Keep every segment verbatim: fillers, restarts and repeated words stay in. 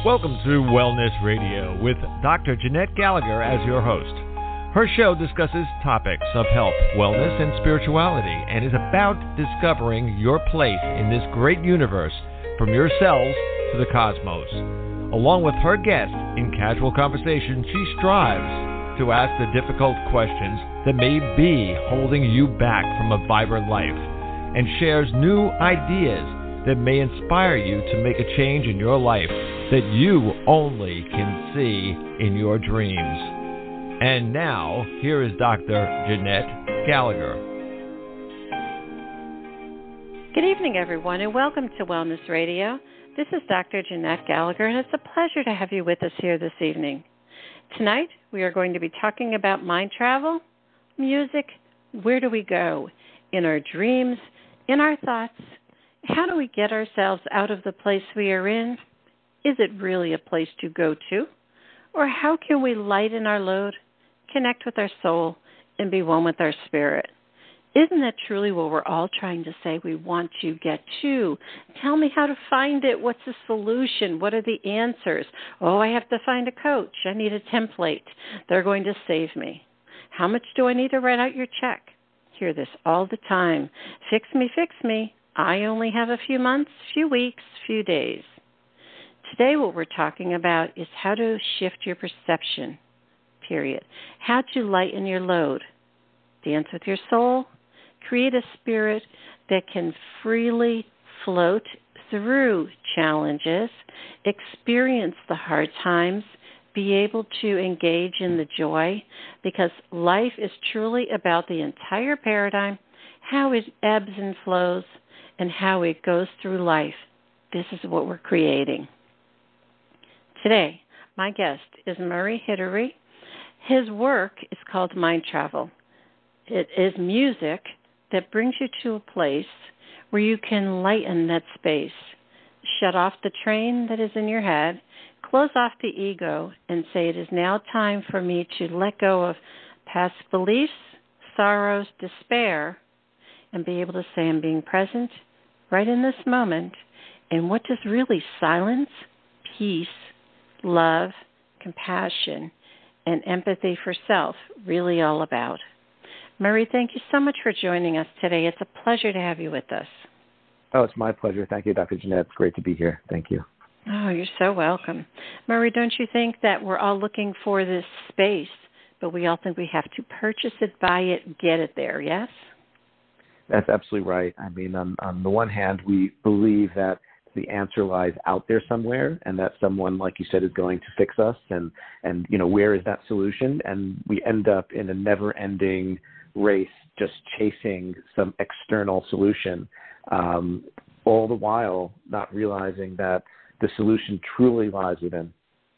Welcome to Wellness Radio with Doctor Jeanette Gallagher as your host. Her show discusses topics of health, wellness, and spirituality, and is about discovering your place in this great universe from your cells to the cosmos. Along with her guests, in casual conversation, she strives to ask the difficult questions that may be holding you back from a vibrant life, and shares new ideas that may inspire you to make a change in your life that you only can see in your dreams. And now, here is Doctor Jeanette Gallagher. Good evening, everyone, and welcome to Wellness Radio. This is Doctor Jeanette Gallagher, and it's a pleasure to have you with us here this evening. Tonight, we are going to be talking about mind travel, music, where do we go, in our dreams, in our thoughts. How do we get ourselves out of the place we are in? Is it really a place to go to? Or how can we lighten our load, connect with our soul, and be one with our spirit? Isn't that truly what we're all trying to say we want to get to? Tell me how to find it. What's the solution? What are the answers? Oh, I have to find a coach. I need a template. They're going to save me. How much do I need to write out your check? Hear this all the time. Fix me, fix me. I only have a few months, few weeks, few days. Today what we're talking about is how to shift your perception, period. How to lighten your load, dance with your soul, create a spirit that can freely float through challenges, experience the hard times, be able to engage in the joy, because life is truly about the entire paradigm, how it ebbs and flows, and how it goes through life. This is what we're creating. Today, my guest is Murray Hittery. His work is called Mind Travel. It is music that brings you to a place where you can lighten that space, shut off the train that is in your head, close off the ego, and say it is now time for me to let go of past beliefs, sorrows, despair, and be able to say I'm being present right in this moment. And what does really silence, peace, love, compassion, and empathy for self really all about? Murray, thank you so much for joining us today. It's a pleasure to have you with us. Oh, it's my pleasure. Thank you, Doctor Jeanette. It's great to be here. Thank you. Oh, you're so welcome. Murray, don't you think that we're all looking for this space, but we all think we have to purchase it, buy it, get it there, yes? That's absolutely right. I mean, on, on the one hand, we believe that the answer lies out there somewhere, and that someone, like you said, is going to fix us. And, and you know, where is that solution? And we end up in a never-ending race, just chasing some external solution, um, all the while not realizing that the solution truly lies within.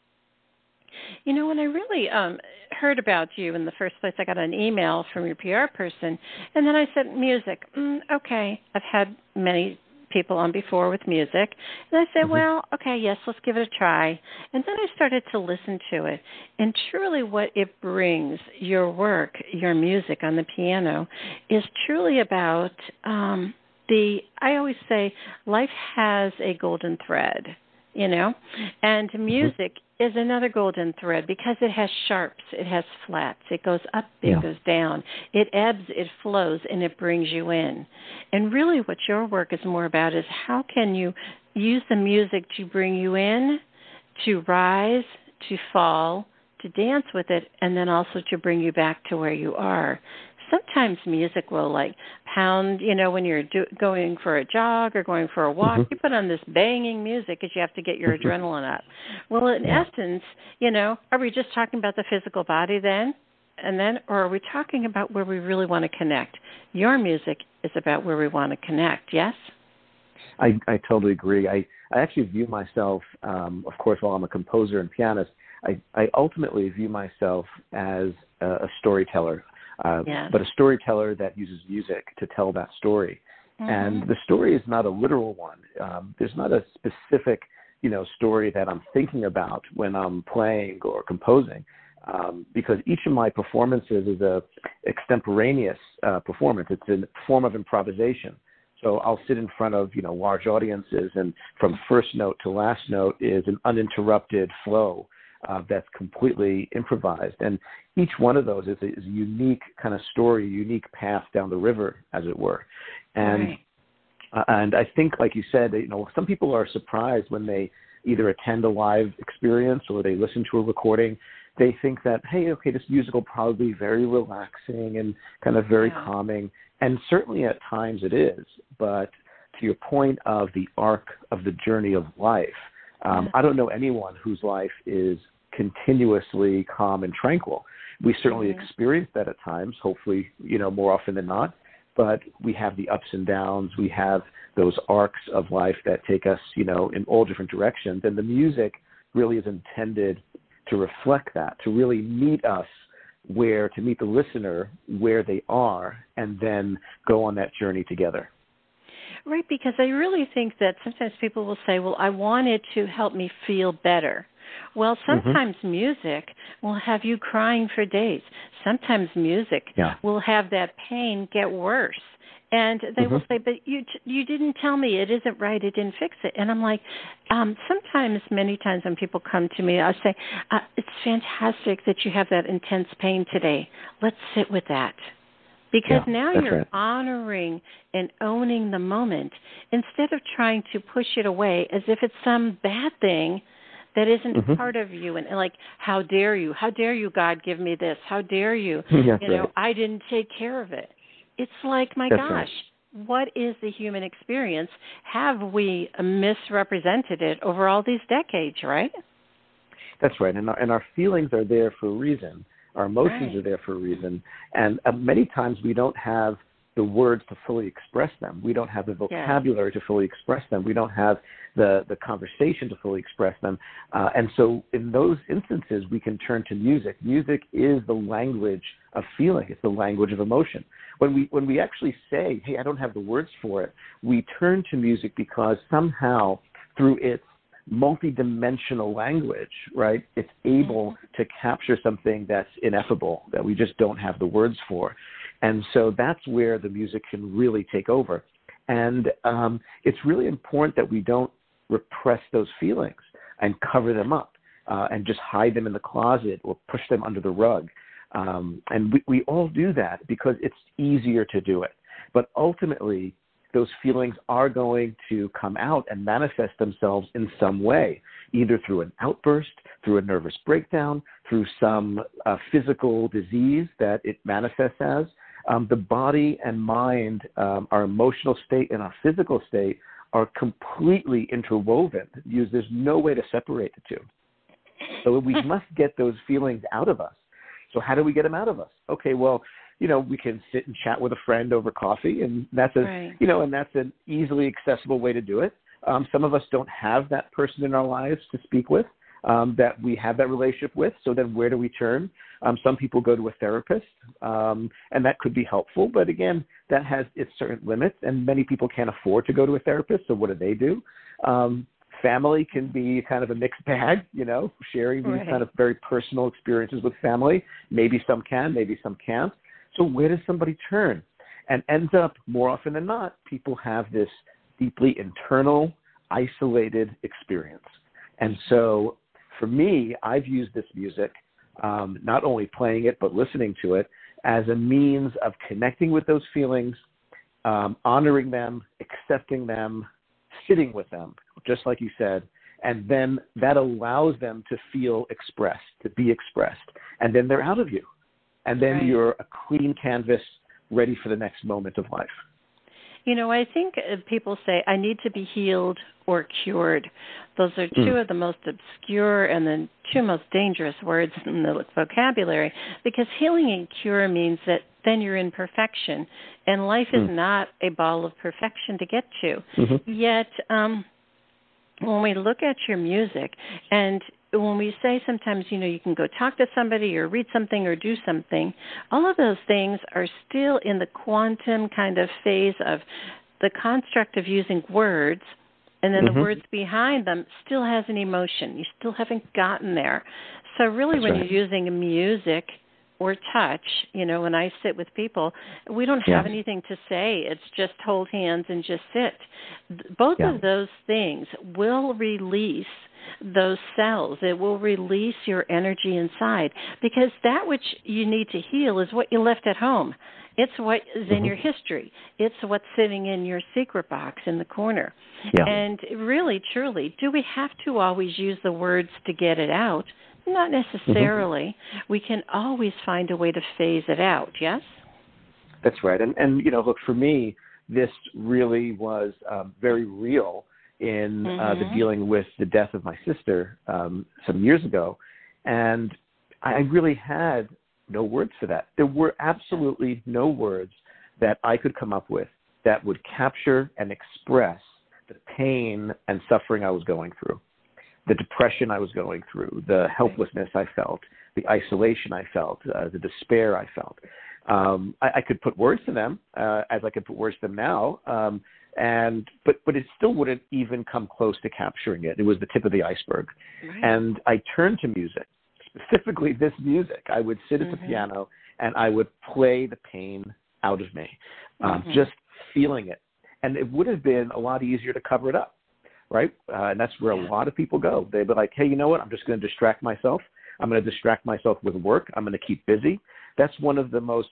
You know, when I really um, heard about you in the first place, I got an email from your P R person, and then I said, music. Mm, okay, I've had many people on before with music. And I said, mm-hmm. well, okay, yes, let's give it a try. And then I started to listen to it. And truly what it brings, your work, your music on the piano, is truly about um, the, I always say, life has a golden thread, you know, and music is another golden thread because it has sharps, it has flats, it goes up, it yeah. goes down, it ebbs, it flows, and it brings you in. And really what your work is more about is how can you use the music to bring you in, to rise, to fall, to dance with it, and then also to bring you back to where you are. Sometimes music will like pound, you know, when you're do- going for a jog or going for a walk, mm-hmm. you put on this banging music because you have to get your adrenaline up. Well, in yeah. essence, you know, are we just talking about the physical body then? And then, or are we talking about where we really want to connect? Your music is about where we want to connect, yes? I, I totally agree. I, I actually view myself, um, of course, while I'm a composer and pianist, I, I ultimately view myself as a, a storyteller. Uh, yeah. but a storyteller that uses music to tell that story. Mm-hmm. And the story is not a literal one. Um, there's not a specific, you know, story that I'm thinking about when I'm playing or composing, um, because each of my performances is a extemporaneous uh, performance. It's a form of improvisation. So I'll sit in front of, you know, large audiences, and from first note to last note is an uninterrupted flow uh, that's completely improvised. And each one of those is a, is a unique kind of story, a unique path down the river, as it were. And right. uh, and I think, like you said, you know, some people are surprised when they either attend a live experience or they listen to a recording. They think that, hey, okay, this music will probably be very relaxing and kind of very yeah. calming. And certainly at times it is. But to your point of the arc of the journey of life, um, yeah. I don't know anyone whose life is continuously calm and tranquil. We certainly mm-hmm. experience that at times, hopefully, you know, more often than not. But we have the ups and downs. We have those arcs of life that take us, you know, in all different directions. And the music really is intended to reflect that, to really meet us where, to meet the listener where they are, and then go on that journey together. Right, because I really think that sometimes people will say, well, I want it to help me feel better. Well, sometimes mm-hmm. music will have you crying for days. Sometimes music yeah. will have that pain get worse. And they mm-hmm. will say, but you you didn't tell me it isn't right, it didn't fix it. And I'm like, um, sometimes, many times when people come to me, I say, uh, it's fantastic that you have that intense pain today. Let's sit with that. Because yeah, now you're right. honoring and owning the moment instead of trying to push it away as if it's some bad thing that isn't mm-hmm. part of you. And, and like, how dare you? How dare you, God, give me this? How dare you? That's you know, right. I didn't take care of it. It's like, my That's gosh, right. what is the human experience? Have we misrepresented it over all these decades, right? That's right. And our, and our feelings are there for a reason. Our emotions right. are there for a reason. And uh, many times we don't have the words to fully express them. We don't have the vocabulary yes. to fully express them. We don't have the, the conversation to fully express them. Uh, and so in those instances, we can turn to music. Music is the language of feeling. It's the language of emotion. When we, when we actually say, hey, I don't have the words for it, we turn to music because somehow through its multidimensional language, right, it's able to capture something that's ineffable, that we just don't have the words for. And so that's where the music can really take over. And um, it's really important that we don't repress those feelings and cover them up uh, and just hide them in the closet or push them under the rug. Um, and we, we all do that because it's easier to do it. But ultimately, those feelings are going to come out and manifest themselves in some way, either through an outburst, through a nervous breakdown, through some uh, physical disease that it manifests as. Um, the body and mind, um, our emotional state and our physical state are completely interwoven. There's no way to separate the two. So we must get those feelings out of us. So how do we get them out of us? Okay, well, you know, we can sit and chat with a friend over coffee, and that's a, right. you know, and that's an easily accessible way to do it. Um, some of us don't have that person in our lives to speak with, um, that we have that relationship with. So then where do we turn? Um, some people go to a therapist, um, and that could be helpful. But again, that has its certain limits, and many people can't afford to go to a therapist. So what do they do? Um, family can be kind of a mixed bag, you know, sharing these right. kind of very personal experiences with family. Maybe some can, maybe some can't. So where does somebody turn? And ends up, more often than not, people have this deeply internal, isolated experience. And so for me, I've used this music, um, not only playing it, but listening to it, as a means of connecting with those feelings, um, honoring them, accepting them, sitting with them, just like you said. And then that allows them to feel expressed, to be expressed. And then they're out of you. And then right. you're a clean canvas ready for the next moment of life. You know, I think people say, I need to be healed or cured. Those are two mm. of the most obscure and the two most dangerous words in the vocabulary, because healing and cure means that then you're in perfection. And life mm. is not a ball of perfection to get to. Mm-hmm. Yet, um, when we look at your music, and when we say sometimes, you know, you can go talk to somebody or read something or do something, all of those things are still in the quantum kind of phase of the construct of using words, and then mm-hmm. the words behind them still has an emotion. You still haven't gotten there. So really That's when right. you're using music or touch. You know, when I sit with people, we don't have yeah. anything to say. It's just hold hands and just sit. Both yeah. of those things will release those cells. It will release your energy inside, because that which you need to heal is what you left at home. It's what is in mm-hmm. your history. It's what's sitting in your secret box in the corner. Yeah. And really, truly, do we have to always use the words to get it out? Not necessarily. Mm-hmm. We can always find a way to phase it out, yes? That's right. And, and you know, look, for me, this really was um, very real in mm-hmm. uh, the dealing with the death of my sister um, some years ago. And I really had no words for that. There were absolutely no words that I could come up with that would capture and express the pain and suffering I was going through, the depression I was going through, the helplessness I felt, the isolation I felt, uh, the despair I felt. Um, I, I could put words to them, uh, as I could put words to them now, um, and but but it still wouldn't even come close to capturing it. It was the tip of the iceberg. Right. And I turned to music, specifically this music. I would sit at the mm-hmm. piano and I would play the pain out of me, um, mm-hmm. just feeling it. And it would have been a lot easier to cover it up, right? Uh, and that's where yeah. a lot of people go. They'd be like, hey, you know what? I'm just going to distract myself. I'm going to distract myself with work. I'm going to keep busy. That's one of the most,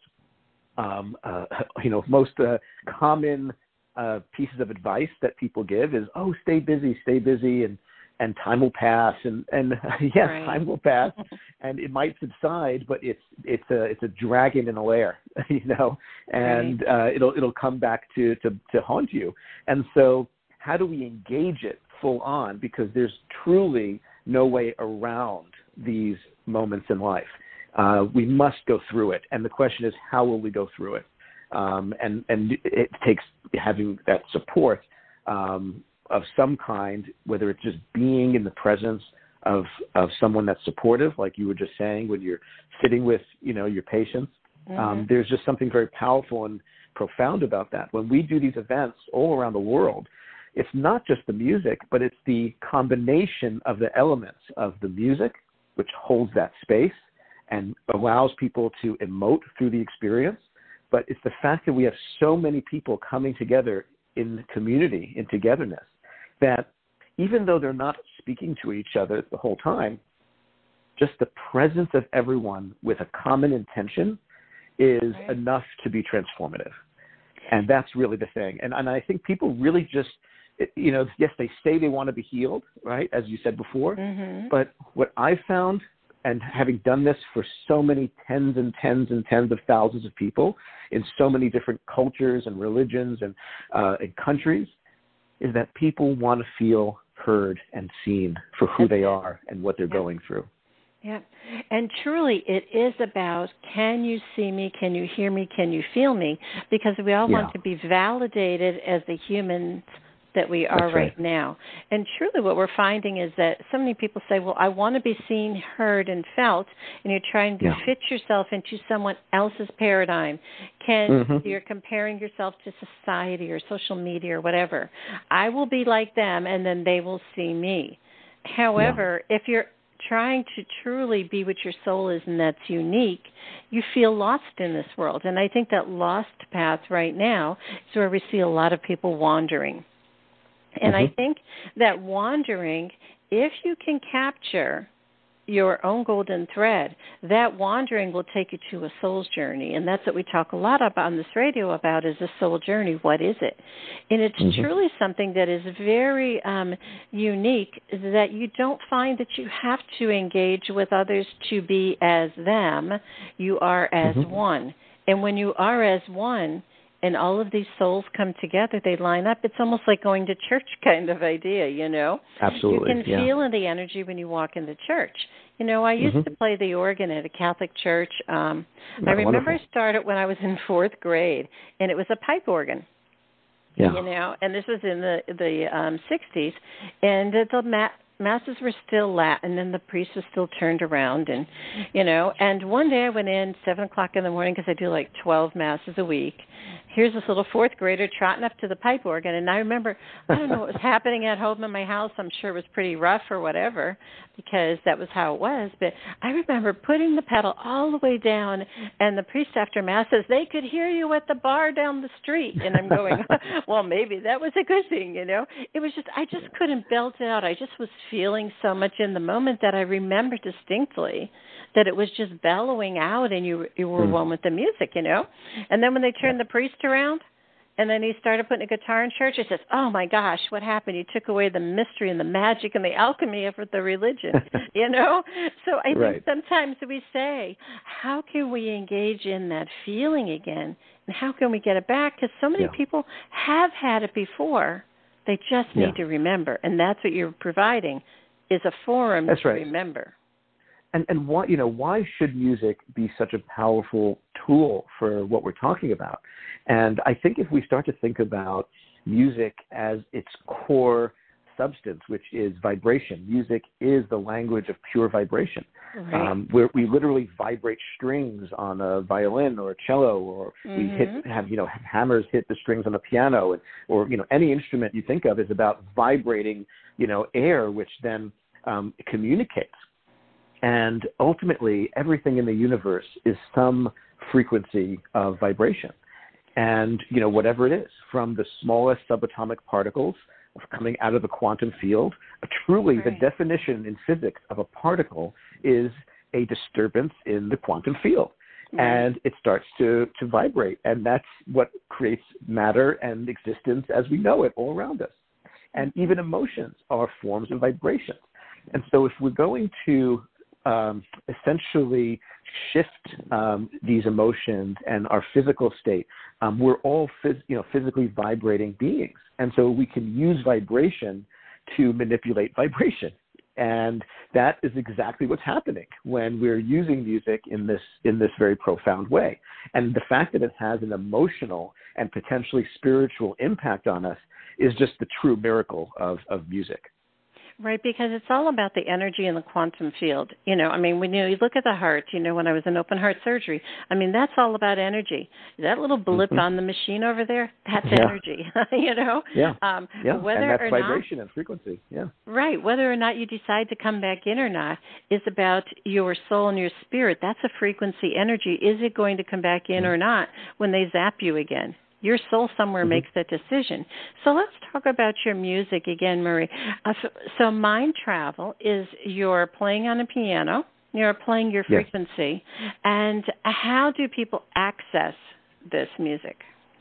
um, uh, you know, most uh, common uh, pieces of advice that people give is, oh, stay busy, stay busy, and and time will pass. And and yes, right. time will pass, and it might subside, but it's it's a it's a dragon in a lair, you know, and right. uh, it'll it'll come back to, to to haunt you. And so, how do we engage it full on? Because there's truly no way around these moments in life. Uh, we must go through it. And the question is, how will we go through it? Um, and, and it takes having that support um, of some kind, whether it's just being in the presence of, of someone that's supportive, like you were just saying, when you're sitting with, you know, your patients. Mm-hmm. Um, there's just something very powerful and profound about that. When we do these events all around the world, it's not just the music, but it's the combination of the elements of the music, which holds that space and allows people to emote through the experience. But it's the fact that we have so many people coming together in community, in togetherness, that even though they're not speaking to each other the whole time, just the presence of everyone with a common intention is right. enough to be transformative. And that's really the thing. And, and I think people really just, you know, yes, they say they want to be healed, right, as you said before. Mm-hmm. But what I found, and having done this for so many tens and tens and tens of thousands of people in so many different cultures and religions and, uh, and countries, is that people want to feel heard and seen for who they are and what they're yeah. going through. Yeah. And truly, it is about, can you see me? Can you hear me? Can you feel me? Because we all yeah. want to be validated as the humans that we are right. right now. And truly what we're finding is that so many people say, well, I want to be seen, heard, and felt, and you're trying to yeah. fit yourself into someone else's paradigm. Can mm-hmm. You're comparing yourself to society or social media or whatever. I will be like them, and then they will see me. However, yeah. if you're trying to truly be what your soul is and that's unique, you feel lost in this world. And I think that lost path right now is where we see a lot of people wandering. And mm-hmm. I think that wandering, if you can capture your own golden thread, that wandering will take you to a soul's journey. And that's what we talk a lot about on this radio about, is the soul journey. What is it? And it's mm-hmm. truly something that is very um, unique, that you don't find that you have to engage with others to be as them. You are as mm-hmm. one. And when you are as one, and all of these souls come together, they line up. It's almost like going to church kind of idea, you know? Absolutely. You can yeah. feel in the energy when you walk into church. You know, I used mm-hmm. to play the organ at a Catholic church. Um, I remember wonderful. I started when I was in fourth grade, and it was a pipe organ. Yeah. You know, and this was in the the um, sixties, and the, the ma- masses were still Latin, and the priest was still turned around, and you know. And one day I went in seven o'clock in the morning because I do like twelve masses a week, here's this little fourth grader trotting up to the pipe organ. And I remember, I don't know what was happening at home in my house. I'm sure it was pretty rough or whatever, because that was how it was. But I remember putting the pedal all the way down, and the priest after Mass says, they could hear you at the bar down the street. And I'm going, well, maybe that was a good thing, you know. It was just, I just couldn't belt it out. I just was feeling so much in the moment that I remember distinctly that it was just bellowing out, and you you were mm. one with the music, you know. And then when they turned the priest around, and then he started putting a guitar in church, he says, oh, my gosh, what happened? You took away the mystery and the magic and the alchemy of the religion, you know? So I right. think sometimes we say, how can we engage in that feeling again, and how can we get it back? Because so many yeah. people have had it before. They just need yeah. to remember, and that's what you're providing, is a forum that's to right. remember. And and why you know why should music be such a powerful tool for what we're talking about? And I think if we start to think about music as its core substance, which is vibration, music is the language of pure vibration. Right. Um, where we literally vibrate strings on a violin or a cello, or mm-hmm. we hit have you know have hammers hit the strings on a piano, and or you know any instrument you think of is about vibrating you know air, which then um, communicates. And ultimately, everything in the universe is some frequency of vibration. And, you know, whatever it is, from the smallest subatomic particles coming out of the quantum field, truly right. the definition in physics of a particle is a disturbance in the quantum field. Right. And it starts to, to vibrate. And that's what creates matter and existence as we know it all around us. And even emotions are forms of vibration. And so if we're going to Um, essentially shift um, these emotions and our physical state, um, we're all phys- you know, physically vibrating beings. And so we can use vibration to manipulate vibration. And that is exactly what's happening when we're using music in this in this very profound way. And the fact that it has an emotional and potentially spiritual impact on us is just the true miracle of, of music. Right, because it's all about the energy in the quantum field. You know, I mean, when you look at the heart, you know, when I was in open heart surgery, I mean, that's all about energy. That little blip mm-hmm. on the machine over there, that's yeah. energy, you know? Yeah, um, yeah. Whether and that's or vibration not, and frequency, yeah. Right, whether or not you decide to come back in or not is about your soul and your spirit. That's a frequency energy. Is it going to come back in mm-hmm. or not when they zap you again? Your soul somewhere mm-hmm. makes that decision. So let's talk about your music again, Marie. Uh, so, so mind travel is you're playing on a piano, you're playing your frequency, yes. and how do people access this music?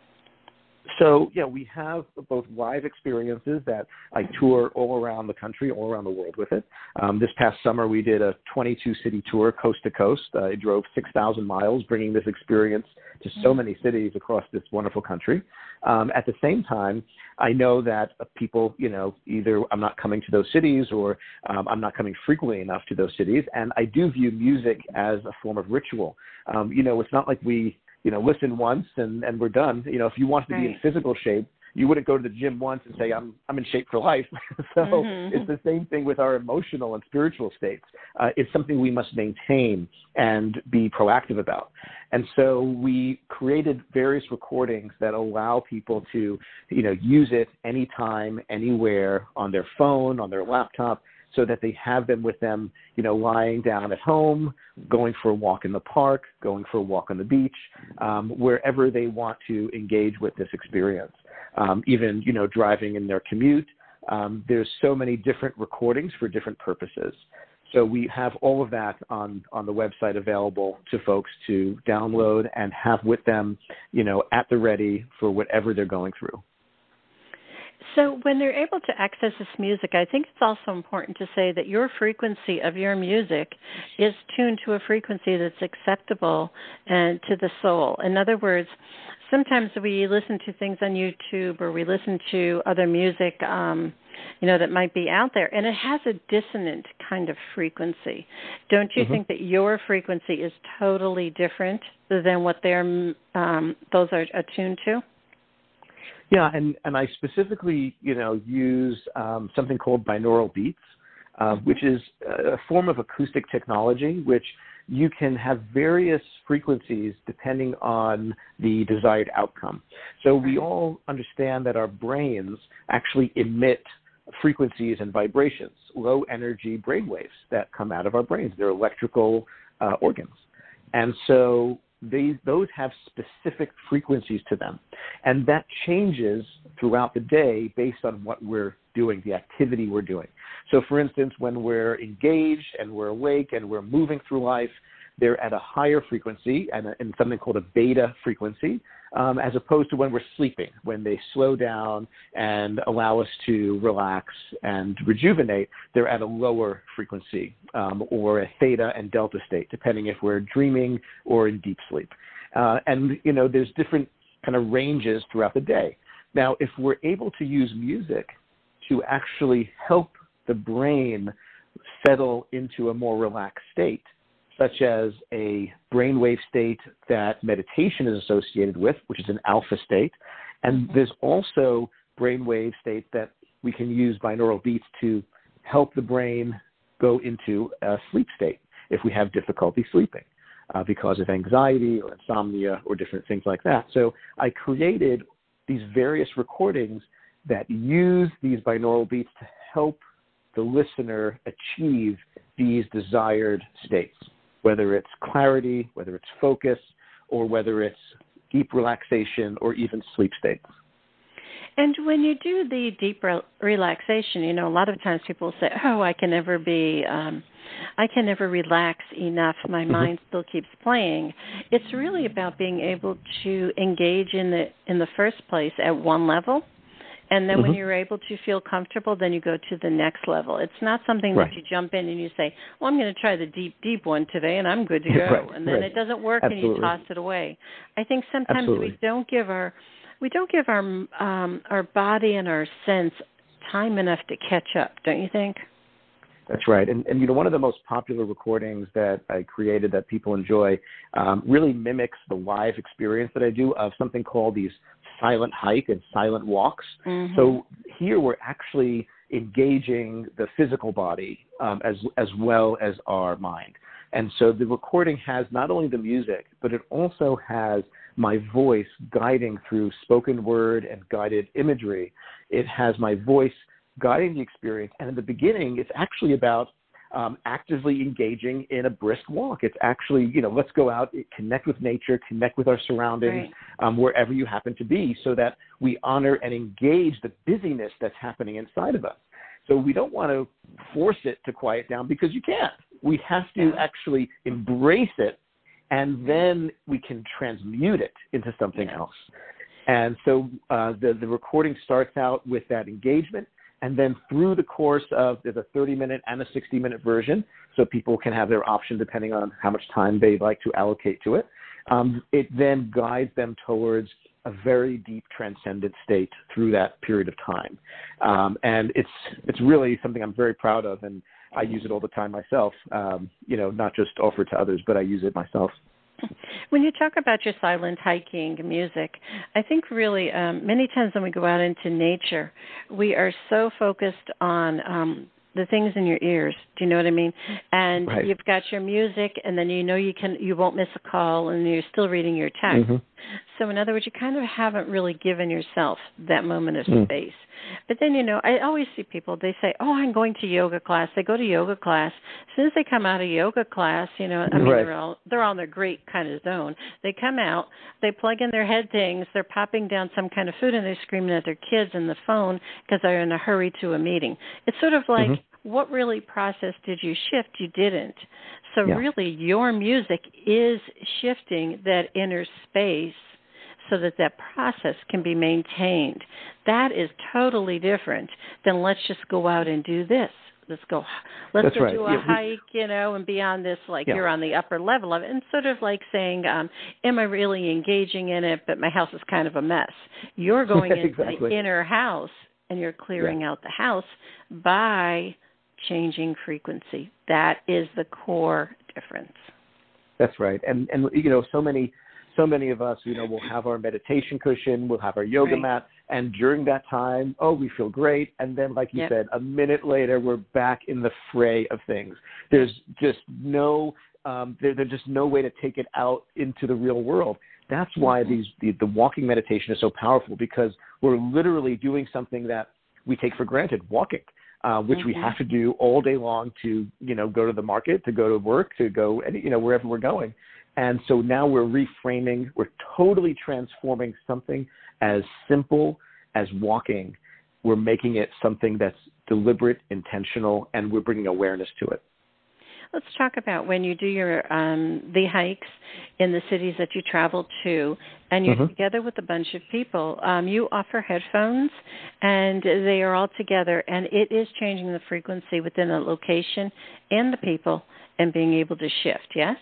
So, yeah, we have both live experiences that I tour all around the country, all around the world with it. Um, this past summer, we did a twenty-two city tour, coast to coast. Uh, I drove six thousand miles, bringing this experience to so many cities across this wonderful country. Um, at the same time, I know that people, you know, either I'm not coming to those cities or um, I'm not coming frequently enough to those cities. And I do view music as a form of ritual. Um, you know, it's not like we, you know, listen once and, and we're done. You know, if you wanted to be in physical shape, you wouldn't go to the gym once and say, I'm I'm in shape for life. so mm-hmm. it's the same thing with our emotional and spiritual states. Uh, it's something we must maintain and be proactive about. And so we created various recordings that allow people to, you know, use it anytime, anywhere, on their phone, on their laptop, so that they have them with them, you know, lying down at home, going for a walk in the park, going for a walk on the beach, um, wherever they want to engage with this experience. Um, even, you know, driving in their commute. Um, there's so many different recordings for different purposes. So we have all of that on, on the website available to folks to download and have with them, you know, at the ready for whatever they're going through. So when they're able to access this music, I think it's also important to say that your frequency of your music is tuned to a frequency that's acceptable and to the soul. In other words, sometimes we listen to things on YouTube or we listen to other music, um, you know, that might be out there, and it has a dissonant kind of frequency. Don't you mm-hmm. think that your frequency is totally different than what they're, um, those are attuned to? Yeah, and, and I specifically, you know, use um, something called binaural beats, uh, which is a form of acoustic technology, which you can have various frequencies depending on the desired outcome. So we all understand that our brains actually emit frequencies and vibrations, low energy brainwaves that come out of our brains. They're electrical uh, organs. And so they, those have specific frequencies to them. And that changes throughout the day based on what we're doing, the activity we're doing. So for instance, when we're engaged and we're awake and we're moving through life, they're at a higher frequency and, and something called a beta frequency, um, as opposed to when we're sleeping, when they slow down and allow us to relax and rejuvenate, they're at a lower frequency, um, or a theta and delta state, depending if we're dreaming or in deep sleep. Uh, and, you know, there's different kind of ranges throughout the day. Now, if we're able to use music to actually help the brain settle into a more relaxed state, such as a brainwave state that meditation is associated with, which is an alpha state. And there's also brainwave states that we can use binaural beats to help the brain go into a sleep state if we have difficulty sleeping uh, because of anxiety or insomnia or different things like that. So I created these various recordings that use these binaural beats to help the listener achieve these desired states, whether it's clarity, whether it's focus, or whether it's deep relaxation or even sleep states. And when you do the deep re- relaxation, you know, a lot of times people say, oh, I can never be, um, I can never relax enough. My mm-hmm. mind still keeps playing. It's really about being able to engage in the in the first place at one level. And then mm-hmm. when you're able to feel comfortable, then you go to the next level. It's not something right. that you jump in and you say, well, I'm going to try the deep, deep one today, and I'm good to go. right. And then right. it doesn't work, Absolutely. and you toss it away. I think sometimes Absolutely. we don't give our we don't give our um, our body and our sense time enough to catch up, don't you think? That's right. And, and, you know, one of the most popular recordings that I created that people enjoy um, really mimics the live experience that I do of something called these silent hike and silent walks. Mm-hmm. So here we're actually engaging the physical body um, as, as well as our mind. And so the recording has not only the music, but it also has my voice guiding through spoken word and guided imagery. It has my voice guiding the experience. And in the beginning, it's actually about um, actively engaging in a brisk walk. It's actually, you know, let's go out, connect with nature, connect with our surroundings, right. um, wherever you happen to be, so that we honor and engage the busyness that's happening inside of us. So we don't want to force it to quiet down, because you can't. We have to yeah. actually embrace it, and then we can transmute it into something yeah. else. And so uh, the, the recording starts out with that engagement. And then through the course of, there's a thirty-minute and a sixty-minute version, so people can have their option depending on how much time they'd like to allocate to it. Um, it then guides them towards a very deep transcendent state through that period of time. Um, and it's it's really something I'm very proud of, and I use it all the time myself, um, you know, not just offer it to others, but I use it myself. When you talk about your silent hiking music, I think really um, many times when we go out into nature, we are so focused on um, the things in your ears. Do you know what I mean? And right. you've got your music, and then you know you can you won't miss a call, and you're still reading your text. Mm-hmm. So in other words, you kind of haven't really given yourself that moment of mm. space. But then, you know, I always see people, they say, oh, I'm going to yoga class. They go to yoga class. As soon as they come out of yoga class, you know, I mean, right. they're all they're all in their great kind of zone. They come out, they plug in their head things, they're popping down some kind of food, and they're screaming at their kids in the phone because they're in a hurry to a meeting. It's sort of like, mm-hmm. what really process did you shift? You didn't. So yeah. really, your music is shifting that inner space so that that process can be maintained. That is totally different than let's just go out and do this. Let's go. Let's That's go right. do a yeah, hike, we, you know, and beyond this, like yeah. you're on the upper level of it, and sort of like saying, um, "Am I really engaging in it?" But my house is kind of a mess. You're going into exactly. the inner house, and you're clearing yeah. out the house by changing frequency. That is the core difference. That's right. And and you know, so many. So many of us, you know, we'll have our meditation cushion, we'll have our yoga right. mat, and during that time, oh, we feel great. And then, like you yep. said, a minute later, we're back in the fray of things. There's just no Um, there, there's just no way to take it out into the real world. That's why these the, the walking meditation is so powerful, because we're literally doing something that we take for granted, walking, uh, which mm-hmm. we have to do all day long to, you know, go to the market, to go to work, to go, you know, wherever we're going. And so now we're reframing, we're totally transforming something as simple as walking. We're making it something that's deliberate, intentional, and we're bringing awareness to it. Let's talk about when you do your um, the hikes in the cities that you travel to, and you're mm-hmm. together with a bunch of people. Um, you offer headphones, and they are all together, and it is changing the frequency within a location and the people, and being able to shift. Yes.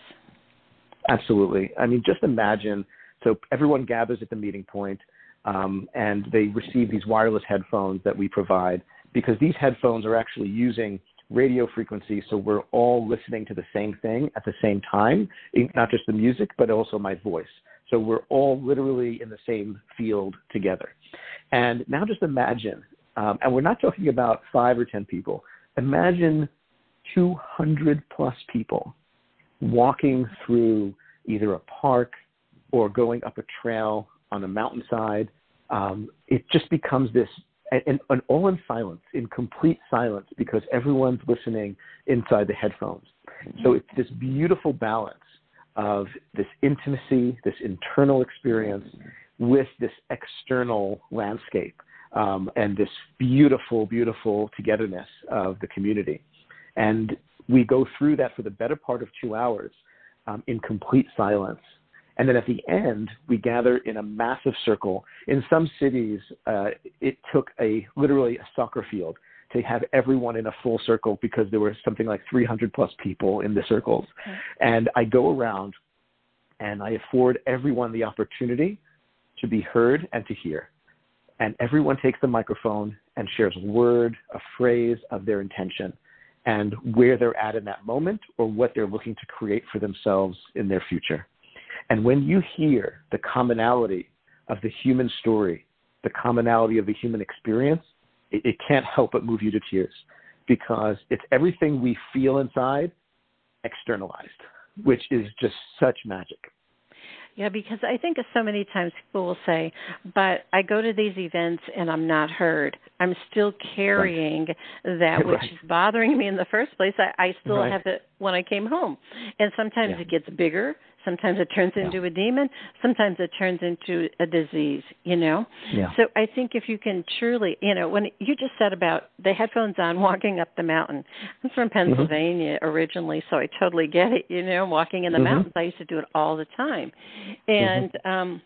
Absolutely. I mean, just imagine. So everyone gathers at the meeting point, um, and they receive these wireless headphones that we provide, because these headphones are actually using radio frequency, so we're all listening to the same thing at the same time, not just the music, but also my voice. So we're all literally in the same field together. And now just imagine, um, and we're not talking about five or ten people, imagine two hundred plus people walking through either a park or going up a trail on a mountainside. Um, it just becomes this And, and all in silence, in complete silence, because everyone's listening inside the headphones. So it's this beautiful balance of this intimacy, this internal experience with this external landscape, um, and this beautiful, beautiful togetherness of the community. And we go through that for the better part of two hours um, in complete silence. And then at the end, we gather in a massive circle. In some cities, uh, it took a literally a soccer field to have everyone in a full circle, because there were something like three hundred plus people in the circles. Okay. And I go around and I afford everyone the opportunity to be heard and to hear. And everyone takes the microphone and shares a word, a phrase of their intention, and where they're at in that moment, or what they're looking to create for themselves in their future. And when you hear the commonality of the human story, the commonality of the human experience, it, it can't help but move you to tears, because it's everything we feel inside externalized, which is just such magic. Yeah, because I think so many times people will say, but I go to these events and I'm not heard. I'm still carrying right. that which right. is bothering me in the first place. I, I still right. have it when I came home. And sometimes yeah. it gets bigger. Sometimes it turns into yeah. a demon. Sometimes it turns into a disease, you know? Yeah. So I think if you can truly, you know, when you just said about the headphones on walking up the mountain. I'm from Pennsylvania mm-hmm. originally, so I totally get it, you know, walking in the mm-hmm. mountains. I used to do it all the time. And mm-hmm. um,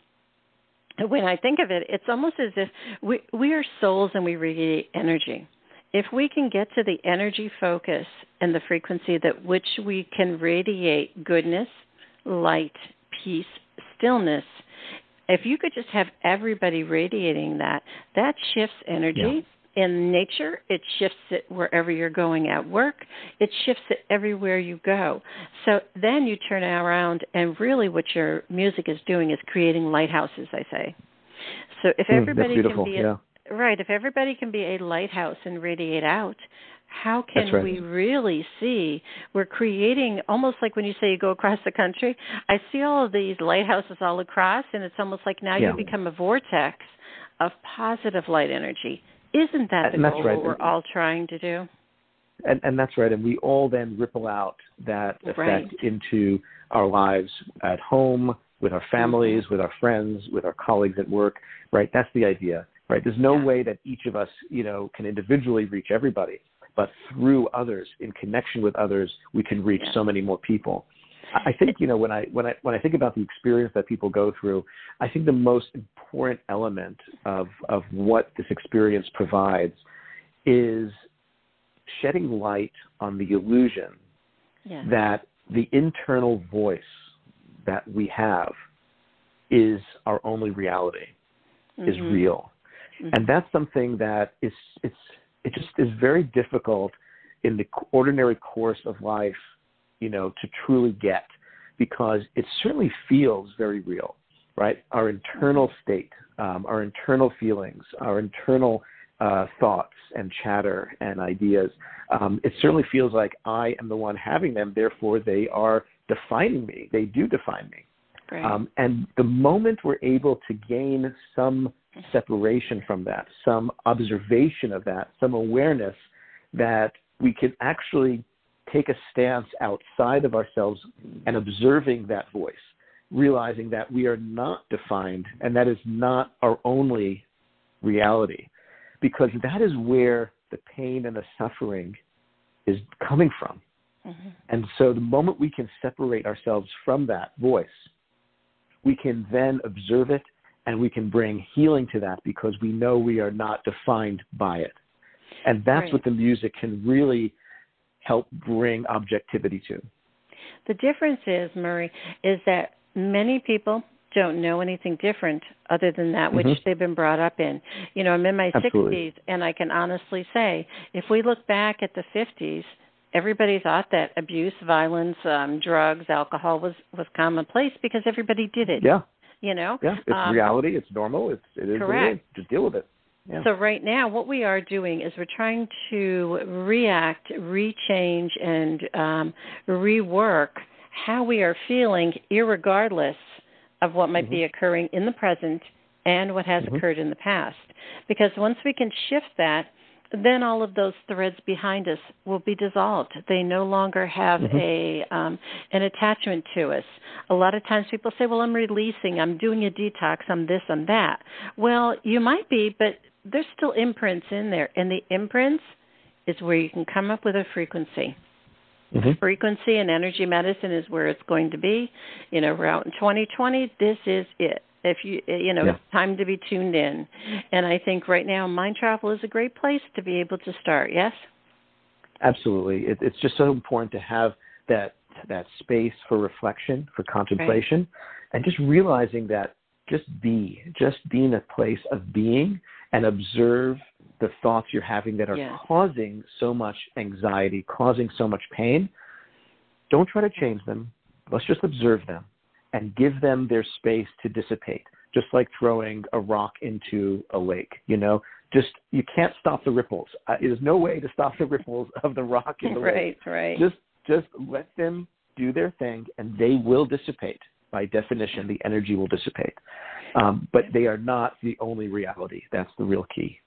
when I think of it, it's almost as if we, we are souls and we radiate energy. If we can get to the energy focus and the frequency that which we can radiate goodness, light, peace, stillness, if you could just have everybody radiating that, that shifts energy yeah. in nature. It shifts it wherever you're going at work. It shifts it everywhere you go. So then you turn around, and really what your music is doing is creating lighthouses, I say. So if everybody mm, can be yeah. a, right, if everybody can be a lighthouse and radiate out, how can right. we really see we're creating, almost like when you say you go across the country, I see all of these lighthouses all across, and it's almost like now yeah. you become a vortex of positive light energy. Isn't that the and goal right. we're all trying to do? And, and that's right. And we all then ripple out that effect right. into our lives at home, with our families, mm-hmm. with our friends, with our colleagues at work, right? That's the idea, right? There's no yeah. way that each of us, you know, can individually reach everybody. But through others, in connection with others, we can reach yeah. so many more people. I think, you know, when I when I when I think about the experience that people go through, I think the most important element of of what this experience provides is shedding light on the illusion yeah. that the internal voice that we have is our only reality, mm-hmm. is real, mm-hmm. and that's something that is it's. It just is very difficult in the ordinary course of life, you know, to truly get, because it certainly feels very real, right? Our internal state, um, our internal feelings, our internal uh, thoughts and chatter and ideas, um, it certainly feels like I am the one having them, therefore they are defining me. They do define me. Right. Um, and the moment we're able to gain some separation from that, some observation of that, some awareness that we can actually take a stance outside of ourselves and observing that voice, realizing that we are not defined and that is not our only reality, because that is where the pain and the suffering is coming from. Mm-hmm. And so the moment we can separate ourselves from that voice, we can then observe it and we can bring healing to that because we know we are not defined by it. And that's right. what the music can really help bring objectivity to. The difference is, Murray, is that many people don't know anything different other than that which mm-hmm. they've been brought up in. You know, I'm in my Absolutely. sixties, and I can honestly say, if we look back at the fifties, everybody thought that abuse, violence, um, drugs, alcohol was, was commonplace because everybody did it. Yeah. You know? Yeah, it's um, reality. It's normal. It's, it is correct. What it is. Just deal with it. Yeah. So right now, what we are doing is we're trying to react, rechange, and um, rework how we are feeling, irregardless of what might mm-hmm. be occurring in the present and what has mm-hmm. occurred in the past. Because once we can shift that, then all of those threads behind us will be dissolved. They no longer have mm-hmm. a um, an attachment to us. A lot of times people say, well, I'm releasing, I'm doing a detox, I'm this, I'm that. Well, you might be, but there's still imprints in there. And the imprints is where you can come up with a frequency. Mm-hmm. Frequency and energy medicine is where it's going to be. You know, we're out in twenty twenty. This is it. If you, you know, yeah. it's time to be tuned in. And I think right now mind travel is a great place to be able to start. Yes? Absolutely. It, it's just so important to have that that space for reflection, for contemplation, right. and just realizing that just be, just be in a place of being and observe the thoughts you're having that are yeah. causing so much anxiety, causing so much pain. Don't try to change them. Let's just observe them and give them their space to dissipate, just like throwing a rock into a lake. You know, just you can't stop the ripples. Uh, there's no way to stop the ripples of the rock in the right, lake. Right, right. Just, just let them do their thing, and they will dissipate. By definition, the energy will dissipate. Um, but they are not the only reality. That's the real key.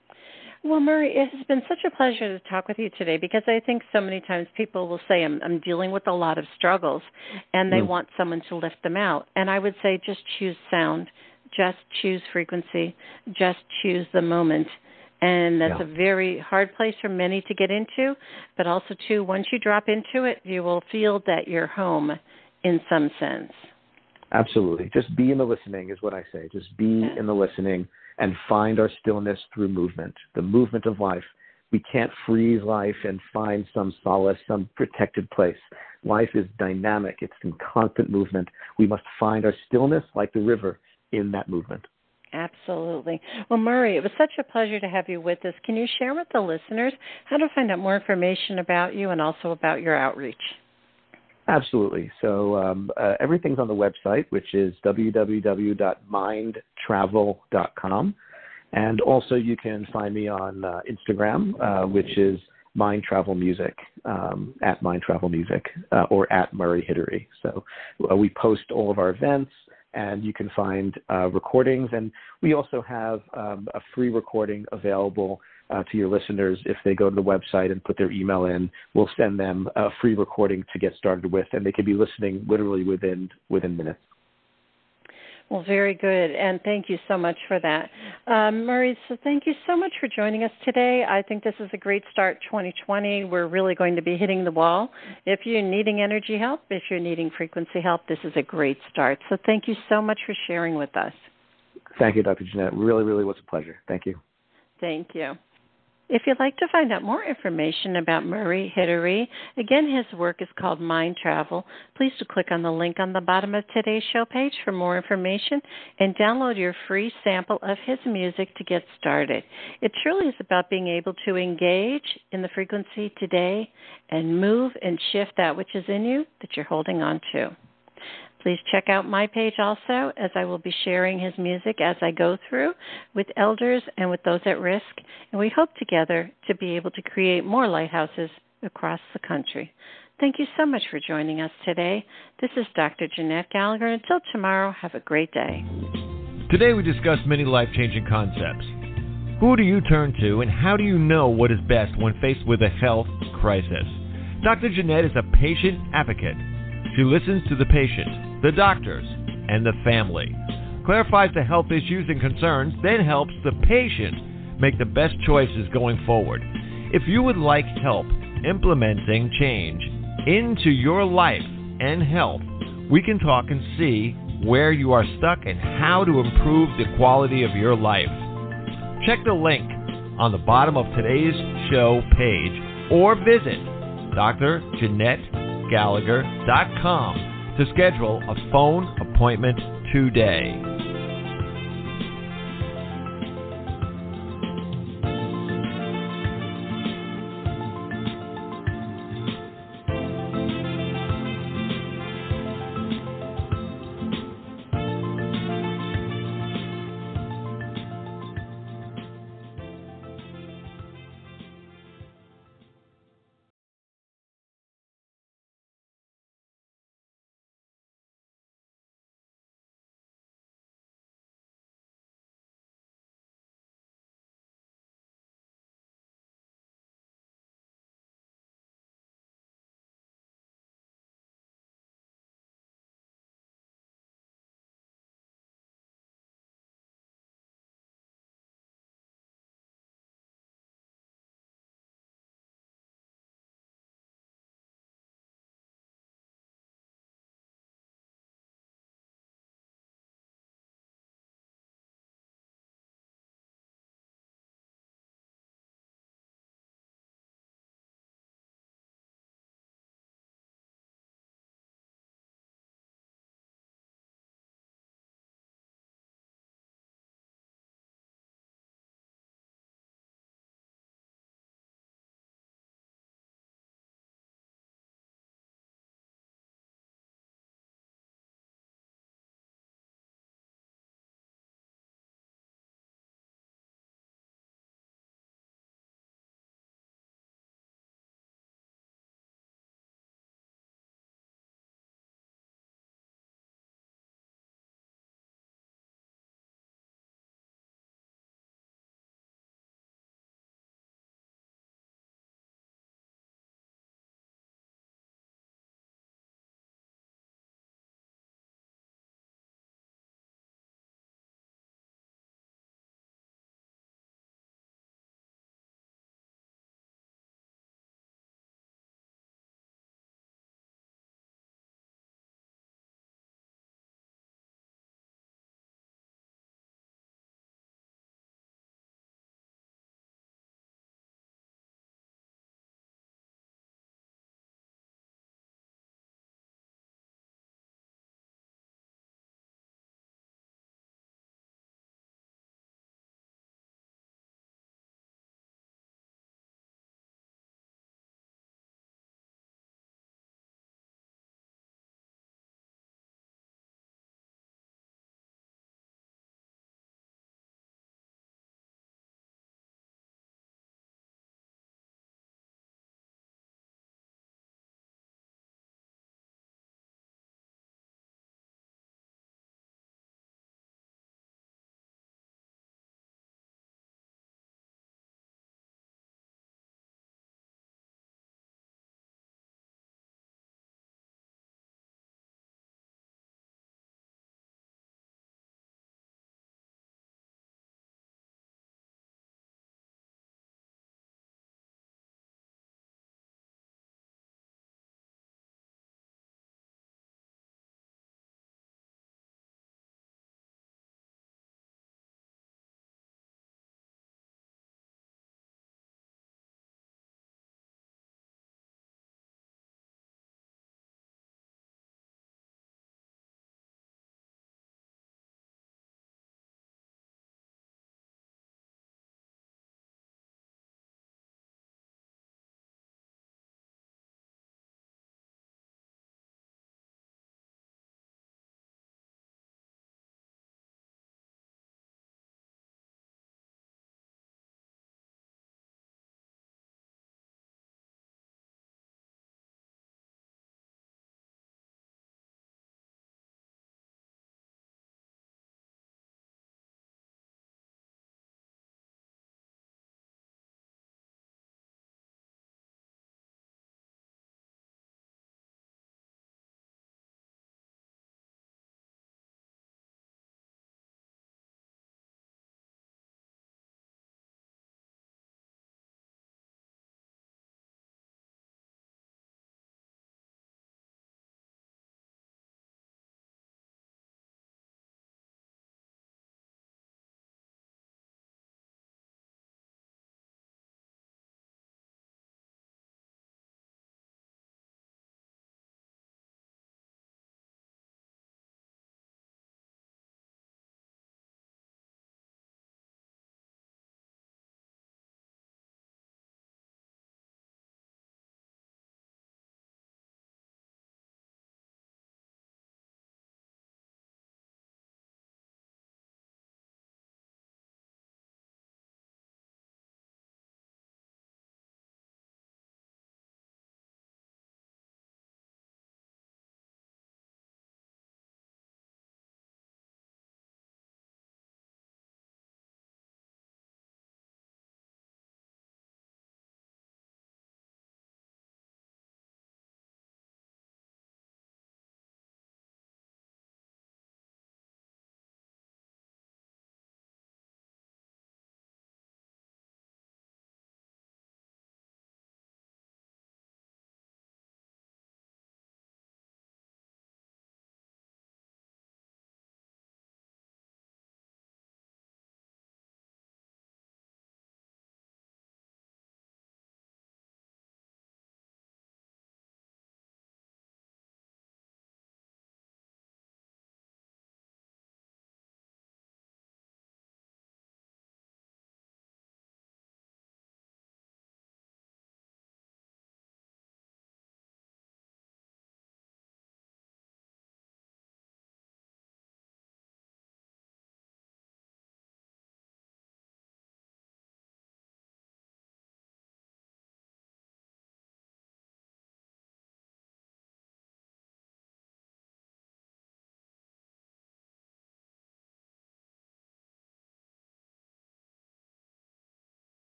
Well, Murray, it has been such a pleasure to talk with you today because I think so many times people will say, I'm, I'm dealing with a lot of struggles, and they mm. want someone to lift them out. And I would say just choose sound, just choose frequency, just choose the moment. And that's yeah. a very hard place for many to get into, but also, too, once you drop into it, you will feel that you're home in some sense. Absolutely. Just be in the listening is what I say. Just be yeah. in the listening and find our stillness through movement, the movement of life. We can't freeze life and find some solace, some protected place. Life is dynamic. It's in constant movement. We must find our stillness like the river in that movement. Absolutely. Well, Murray, it was such a pleasure to have you with us. Can you share with the listeners how to find out more information about you and also about your outreach? Absolutely. So um, uh, everything's on the website, which is w w w dot mind travel dot com. And also you can find me on uh, Instagram, uh, which is Mind Travel Music, um, at Mind Travel Music, uh, or at Murray Hittery. So uh, we post all of our events, and you can find uh, recordings. And we also have um, a free recording available Uh, to your listeners. If they go to the website and put their email in, we'll send them a free recording to get started with, and they can be listening literally within within minutes. Well, very good, and thank you so much for that. Um, Murray, so thank you so much for joining us today. I think this is a great start, twenty twenty. We're really going to be hitting the wall. If you're needing energy help, if you're needing frequency help, this is a great start. So thank you so much for sharing with us. Thank you, Doctor Jeanette. Really, really was a pleasure. Thank you. Thank you. If you'd like to find out more information about Murray Hittery, again, his work is called Mind Travel. Please do click on the link on the bottom of today's show page for more information and download your free sample of his music to get started. It truly is about being able to engage in the frequency today and move and shift that which is in you that you're holding on to. Please check out my page also, as I will be sharing his music as I go through with elders and with those at risk. And we hope together to be able to create more lighthouses across the country. Thank you so much for joining us today. This is Doctor Jeanette Gallagher. Until tomorrow, have a great day. Today we discussed many life-changing concepts. Who do you turn to, and how do you know what is best when faced with a health crisis? Doctor Jeanette is a patient advocate. She listens to the patient, the doctors, and the family, clarifies the health issues and concerns, then helps the patient make the best choices going forward. If you would like help implementing change into your life and health, we can talk and see where you are stuck and how to improve the quality of your life. Check the link on the bottom of today's show page or visit D R Jeanette Gallagher dot com to schedule a phone appointment today.